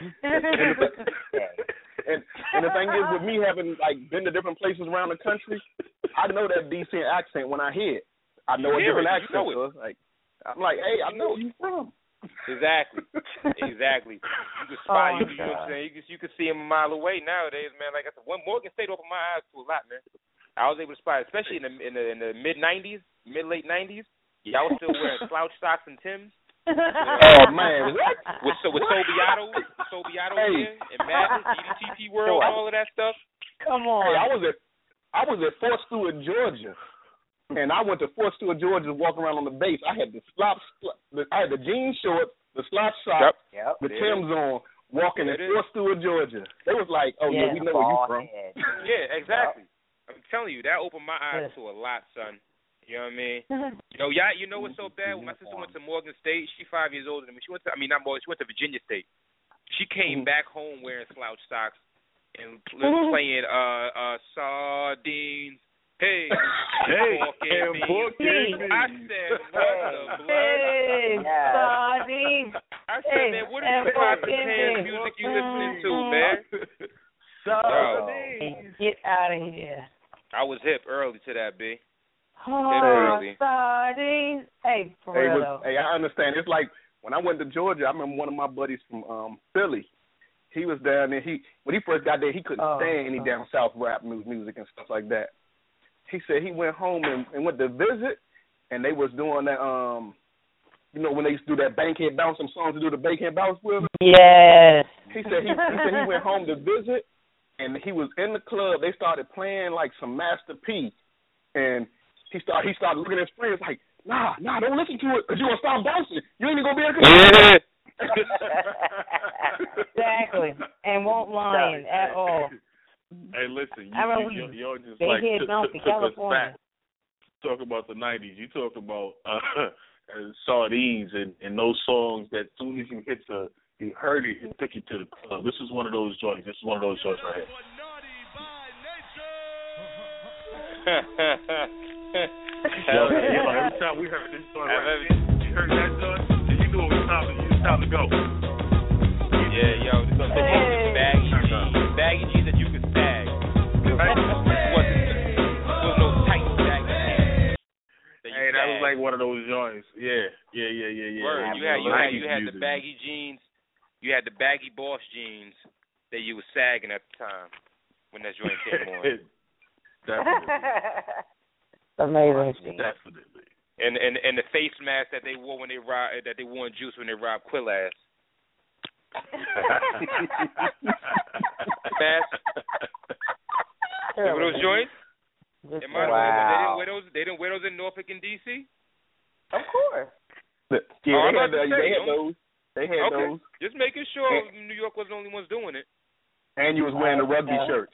And the thing is, with me having been to different places around the country, I know that DC accent when I hear it. I know a different accent. You know it. So I'm like, hey, I know where you from. Exactly. You can spot you know what I'm saying? You can see him a mile away nowadays, man. Like I said, Morgan State opened my eyes to a lot, man. I was able to spot, especially in the mid-90s, mid-late 90s. Y'all was still wearing slouch socks and Timbs. Oh man, with Sobiato here and Madness, DDTP World, and all of that stuff. Come on. Hey, I was at Fort Stewart, Georgia. And I went to Fort Stewart, Georgia, to walk around on the base. I had the jean shorts, the slop socks, the Timbs on, walking in Fort Stewart, Georgia. They was like, "Oh yeah, we know where you from." Yeah, exactly. I'm telling you, that opened my eyes to a lot, son. You know what I mean? You know what's so bad? When my sister went to Morgan State, she's 5 years older than me. She went to Virginia State. She came back home wearing slouch socks and playing sardines. Hey, pork and beans. I said, what the blood? Sardines. I said, man, what is the poppin' music you listening to, man? Sardines. Get out of here. I was hip early to that, B. Sardines. Hey, for real. Hey, I understand. It's like when I went to Georgia, I remember one of my buddies from Philly. He was down there. When he first got there, he couldn't stand any down south rap music and stuff like that. He said he went home and went to visit, and they was doing that, when they used to do that Bankhead Bounce, some songs to do the Bankhead Bounce with. Yes. He said he went home to visit, and he was in the club. They started playing like some Master P, and he started looking at his friends like, nah, don't listen to it, because you're going to stop bouncing. You ain't even going to be able to Exactly. And won't lying at all. Hey, listen, you just they like took us back. Talk about the 90s. You talk about sardines and those songs that as soon as you heard it, it took you to the club. This is one of those joints. Right here. Every time we heard this song, you heard that song, and you knew it was time to go. Yeah, yo, this was baggy jeans that you could stag. There was no tight baggy jeans. Hey, that was like one of those joints. Yeah. Word. You had the baggy jeans. You had the baggy boss jeans that you were sagging at the time when that joint came on. Definitely. Amazing. Definitely. And the face mask that they wore when they wore in Juice when they robbed Quillass. Mask. Remember those joints? They didn't wear those in Norfolk and DC? Of course. Yeah, they had those. They had those. Just making sure New York wasn't the only ones doing it. And you was wearing the rugby shirts.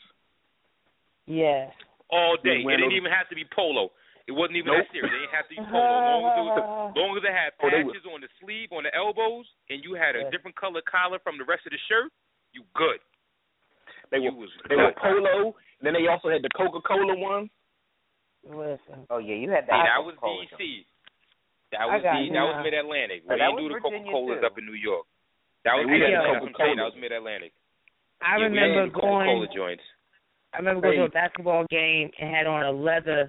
Yes. All day. It didn't even have to be polo. It wasn't even that serious. They didn't have to be polo. Long as they had patches on the sleeve, on the elbows, and you had a different color collar from the rest of the shirt, you good. They were polo. Then they also had the Coca-Cola ones. Listen. Oh yeah, you had that. Hey, that was DC. That was Mid-Atlantic. We didn't do the Coca-Colas up in New York. That was Mid-Atlantic. I remember going. Coca-Cola joints. I remember going to a basketball game and had on a leather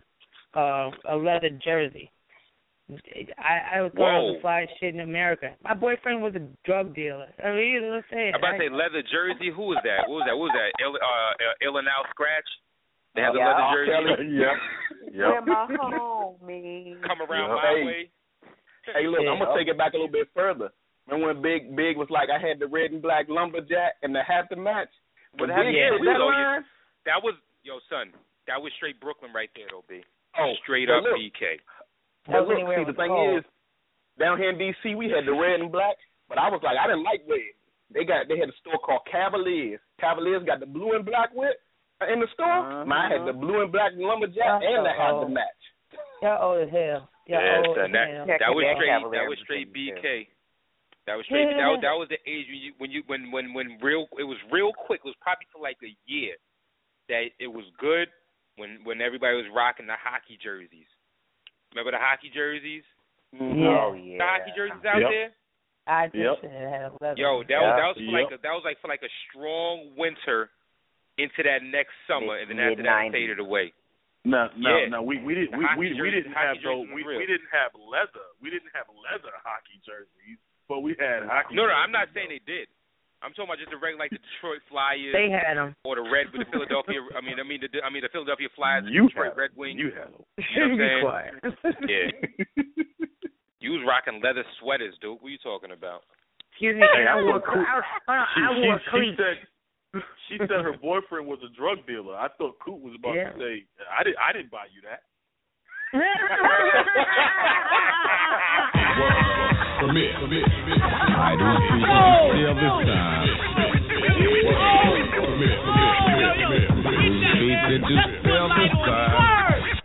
jersey. I was going to fly shit in America. My boyfriend was a drug dealer. I mean, let's say. I'm about to say leather jersey. Who was that? What was that? Illinois Scratch. They had the leather jersey. Yep. My homie. Come around my way. Hey, look, I'm gonna take it back a little bit further. Remember when Big was like, I had the red and black lumberjack and the hat to match. But that was son. That was straight Brooklyn right there, though, B. Oh, straight up BK. But look, see, the thing is, down here in D.C., we had the red and black, but I was like, I didn't like red. They had a store called Cavaliers. Cavaliers got the blue and black whip in the store. I had the blue and black lumberjack and the hat to match. Y'all old as hell. That was straight BK. That was straight. That was the age when it was real quick. It was probably for like a year that it was good when everybody was rocking the hockey jerseys. Remember the hockey jerseys? Yeah. Oh yeah. The hockey jerseys out there. I just had 11. Yo, that was for like a strong winter into that next summer, and then after that it faded away. No, we didn't have leather. We didn't have leather hockey jerseys, but we had hockey. No, I'm not saying they did. I'm talking about just the regular, like the Detroit Flyers. They had them. Or the the Philadelphia. The Philadelphia Flyers. The Detroit Red Wings. You had them. You know what I'm saying? Yeah. You was rocking leather sweaters, dude. What are you talking about? Excuse me. I wore cleats. She said her boyfriend was a drug dealer. I thought Coot was about to say, I didn't buy you that. Permit. I don't see what you still this time. Permit. Beat that you still this time.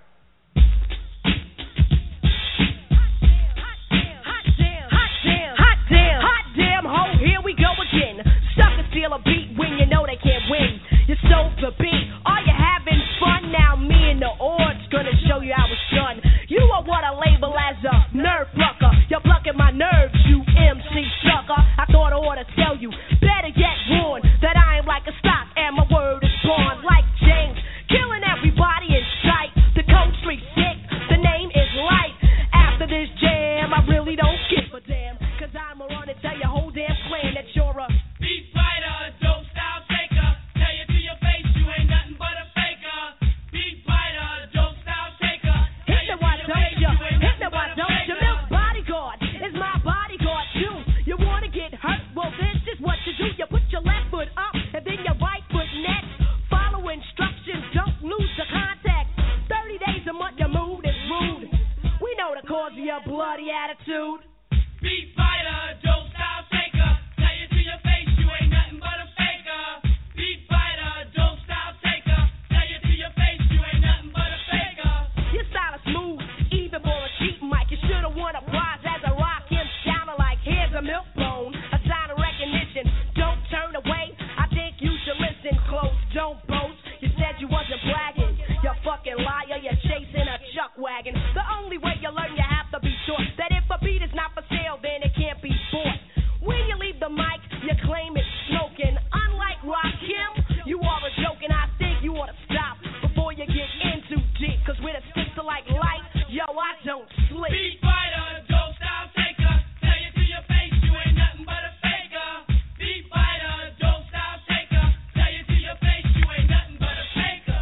Hot damn, ho, here we go again. Stuck and steal a beat when you know they can't win. You stole the beat. Are you having fun? Now me and the odds gonna show you how it's done. You are what I label as a nerve plucker. You're plucking my nerves, you MC sucker. I thought I ought to tell you, better yet warn, that I am like a stock and my word is born. Like James, killing everybody in sight. The code street sick, the name is Light. After this jam, I really don't give a damn, cause I'ma run and tell your whole damn clan that you're a beat fighter, dope style taker. Tell you to your face, you ain't nothing but a faker. Beat fighter, dope style taker. Hit me, why don't you? Hit me, why don't you? Milk bodyguard is my bodyguard too. You wanna get hurt? Well, this is what you do. You put your left foot up and then your right foot next. Follow instructions, don't lose the contact. 30 days a month, your mood is rude. We know the cause of your bloody attitude. Beat fighter, dope style taker. Tell you to your face, you ain't nothing but a faker. Beat fighter, dope style taker. Tell you to your face, you ain't nothing but a faker. Your style is smooth, even for a cheap mic. You should've won a prize as a rock him sounding like here's a milk bone. A sign of recognition, don't turn away. I think you should listen close, don't boast. You said you wasn't bragging, you fucking liar. You're chasing a chuck wagon. The only way you learn, you have to be taught that if a beat is not for sale, then it can't be bought. When you leave the mic, you claim it's smoking. Unlike Rakim, you are a joke, and I think you ought to stop before you get in too deep. Cause with a sister like Light, yo, I don't sleep. Beat fighter, dope style taker. Tell you to your face, you ain't nothing but a faker. Beat fighter, dope style taker. Tell you to your face, you ain't nothing but a faker.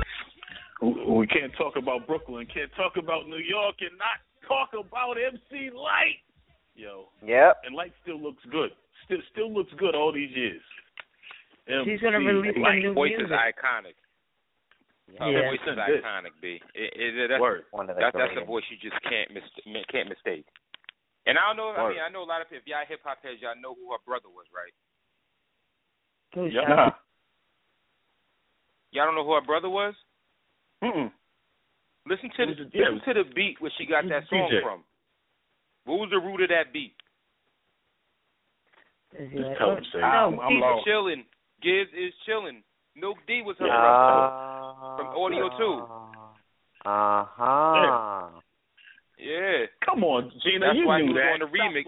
We can't talk about Brooklyn, can't talk about New York, and not talk about MC Light. Yo. Yep. And Light still looks good. Still looks good all these years. She's gonna release some new voice music. is iconic. Yeah, voice is iconic, B. That's a voice you just can't mistake. And I don't know. I mean, I know a lot of people. If y'all hip hop heads, y'all know who her brother was, right? Yeah. Y'all don't know who her brother was? Listen to the beat where she got that song from. What was the root of that beat? Just tell him, I'm lost. Chilling. Giz is chilling. Milk D was her brother from Audio 2. Yeah. Come on, Gina. That's you why knew he was that. on the remix.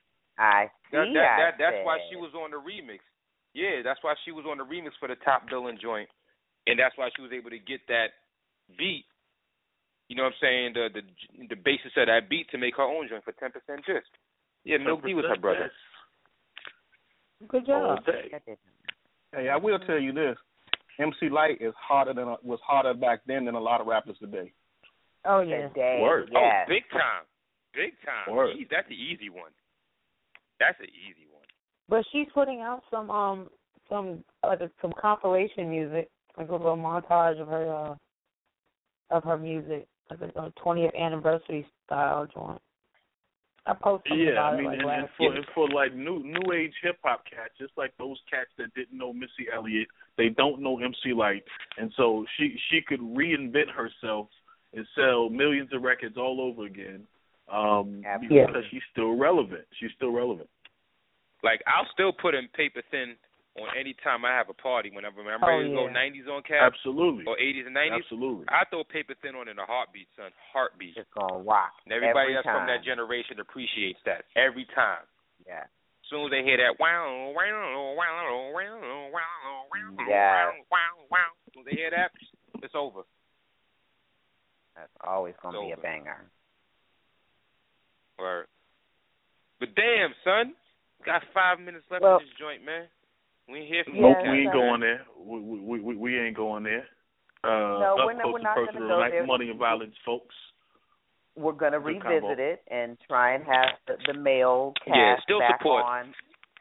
That's why she was on the remix. Yeah, that's why she was on the remix for the Top Billing joint, and that's why she was able to get that beat. You know what I'm saying? The basis of that beat to make her own joint for 10% just. Yeah, Milk D was her brother. Good job. Hey, I will tell you this: MC Light was harder back then than a lot of rappers today. Oh yeah. Word. Yes. Oh, big time. Word. That's the easy one. That's an easy one. But she's putting out some compilation music, like a little montage of her music, like a 20th anniversary style joint. I posted about it like last week. And for like new age hip hop cats, just like those cats that didn't know Missy Elliott, they don't know MC Light, and so she could reinvent herself and sell millions of records all over again. Because she's still relevant. Like, I'll still put in Paper Thin on any time I have a party. Whenever I'm ready to go 90s on Cap. Absolutely. Or 80s and 90s. Absolutely. I throw Paper Thin on in a heartbeat, son. Heartbeat. It's going to rock. And everybody that's from that generation appreciates that every time. Yeah. As soon as they hear that, wow, wow, wow, wow, wow, yeah. wow. As soon as they hear that, it's over. That's always going to be a banger. Word. But damn, son. Got 5 minutes left in this joint, man. We ain't here for we ain't going there. We ain't going there. No, we're not going to go there. Money and Violence, folks. We're going to revisit it and try and have the male cast back on.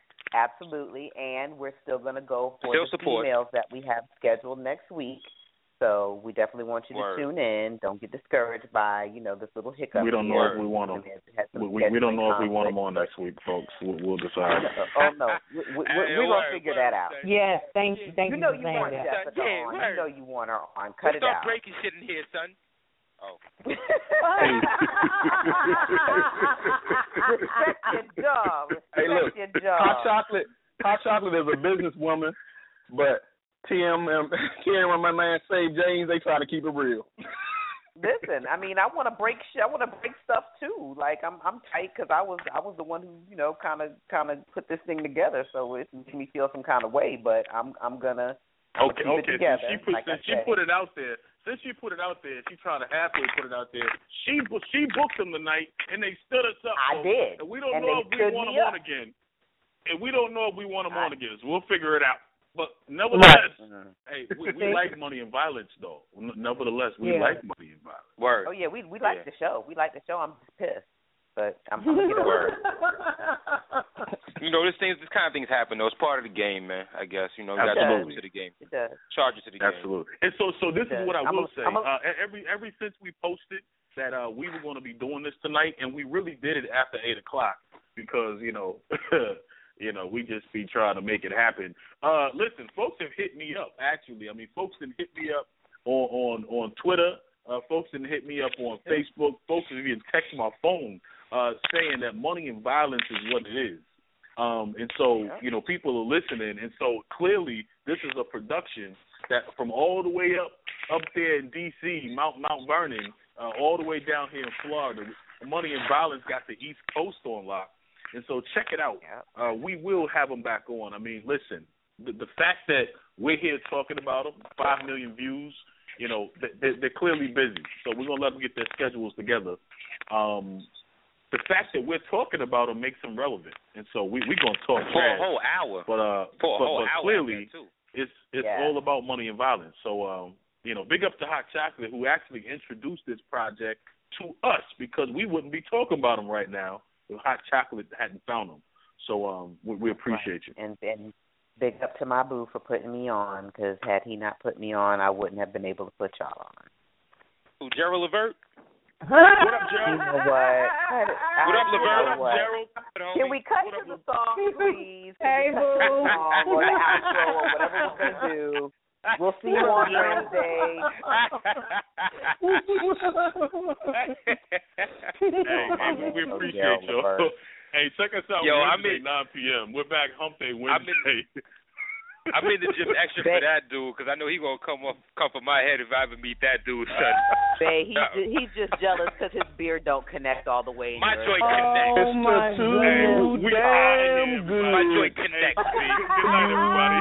Absolutely, and we're still going to go for the females that we have scheduled next week. So we definitely want you to tune in. Don't get discouraged by, this little hiccup. We don't know if we want them. We don't know if we want them on next week, folks. We'll decide. Oh, no. We're going to figure that out. Yes, thank you. Thank you know for you saying want that. Jessica on. You know you want her on. Cut it out. Stop breaking shit in here, son. Oh. Respect your job. Hey, look, your job. Hot Chocolate is a businesswoman, but TM and my man Save James, they try to keep it real. Listen, I mean, I want to break stuff too. Like I'm tight because I was the one who kind of put this thing together, so it makes me feel some kind of way. But I'm gonna keep it together. Since she put it out there, she tried to halfway put it out there. She booked them tonight, and they stood us up. I did. And we don't know if we want them on again. And we don't know if we want them on again. So we'll figure it out. But nevertheless, hey, we like Money and Violence, though. Nevertheless, we like Money and Violence. Word. Oh, yeah, we like the show. We like the show. I'm just pissed. But I'm going to get over it. This kind of things happen, though. It's part of the game, man, I guess. You got to move to the game. It does. Charge it to the game. Absolutely. And so this is what I will say. Every since we posted that we were going to be doing this tonight, and we really did it after 8 o'clock because, we just be trying to make it happen. Listen, folks have hit me up, actually. I mean, folks have hit me up on Twitter. Folks have hit me up on Facebook. Folks have even texted my phone saying that Money and Violence is what it is. And so, people are listening. And so, clearly, this is a production that from all the way up there in D.C., Mount Vernon, all the way down here in Florida, Money and Violence got the East Coast on lock. And so check it out. We will have them back on. I mean, listen, the fact that we're here talking about them, 5 million views, they're clearly busy. So we're going to let them get their schedules together. The fact that we're talking about them makes them relevant. And so we're going to talk for a whole hour. But clearly it's all about Money and Violence. So, big up to Hot Chocolate, who actually introduced this project to us, because we wouldn't be talking about them right now if Hot Chocolate hadn't found them. So we appreciate you. And big up to my boo for putting me on, because had he not put me on, I wouldn't have been able to put y'all on. Who, Gerald Levert? What up, Gerald? You know what? What up, Levert? Gerald? Can we cut to the song, please? Hey, boo. Or the outro, or whatever we're going to do. We'll see you on Wednesday. Hey, we appreciate you. Hey, check us out Wednesday, 9 p.m. We're back hump day Wednesday. I'm in the gym extra for that dude, because I know he's going to come for my head if I ever meet that dude, son. Babe, he's just jealous because his beard don't connect all the way. My joint connects. Oh, my goodness. Damn good. My joint connects. Good night, everybody.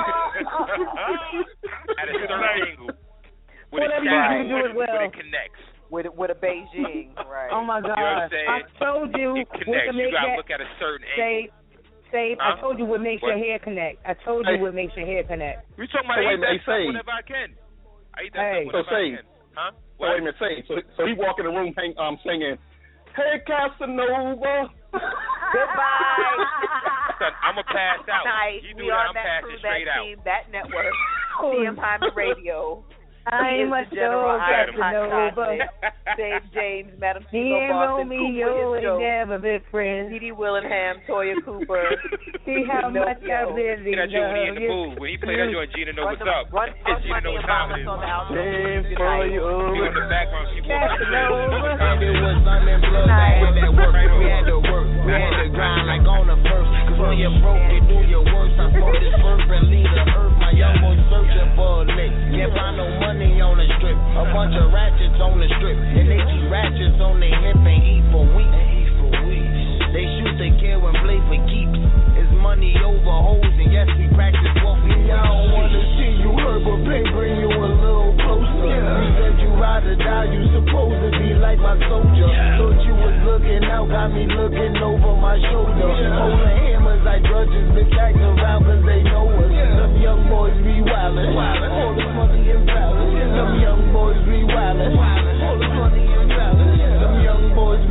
At a certain angle. With whatever a you do it well. it connects. With a Beijing, right. Oh, my God. You know what I'm saying? I told you. It connects. You got to look at a certain angle. Save, I told you what makes your hair connect. I told you what makes your hair connect. We talking about that stuff whenever I can. I eat that stuff whenever I can. Huh? Wait a minute, say. So he walk in the room singing, "Hey Casanova." Goodbye. Son, I'm going to pass out. Tonight, you do that, I'm passing straight out. That network, CM Hyman Radio. I am a General Casanova. Dave James, Madam He Tito, and Boston Romeo Cooper, and never been friends. Dee Willingham, Toya Cooper. See how much I really that joint when he in the love mood. When he play that joint, Gina know what's up. Gina know what time it is. Dance for you. You in the background, she walking. It was something blood with that work. We had to work. We had to grind like on the first. Cause when you're broke, you do your worst. I smoke this first and leave the earth. My young boy searching for a lick. Can't find no money on the strip. A bunch of ratchets on the strip. And they keep ratchets on their hip and eat for weeks. They shoot to kill and play for keeps. It's money over hoes, and yes, we practice what we know. I don't wanna see you hurt, but pain bring you a little closer. You said you ride or die, you supposed to be like my soldier. Thought you was looking out, got me looking over my shoulder. Holding hammers like grudges, bitch act around cause they know us. Them young boys be wildin', all the money and violence. Them young boys be wildin', all the money and violence. Them young boys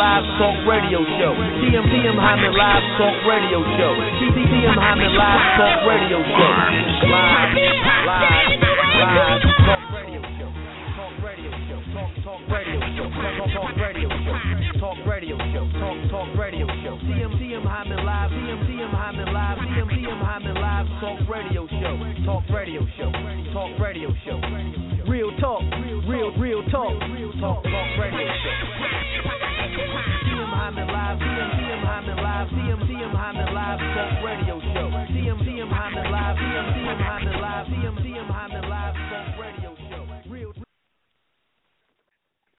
Live Talk Radio Show. TM Hyman Live Talk Radio Show. TM Hyman Live Talk Radio Show. Live Talk Radio Show. Talk Radio Show. Talk Radio Show. Talk Radio Show. Talk Radio Show. Talk Radio Show. TM Hyman Live. TM Hyman Live. TM Hyman Live Talk Radio Show. Talk Radio Show. Talk Radio Show. Real talk. Real talk. Talk Radio Show. TM Hyman Live. TM Hyman Live. TM Hyman Live Talk Radio Show. TM Hyman Live. TM Hyman Live. TM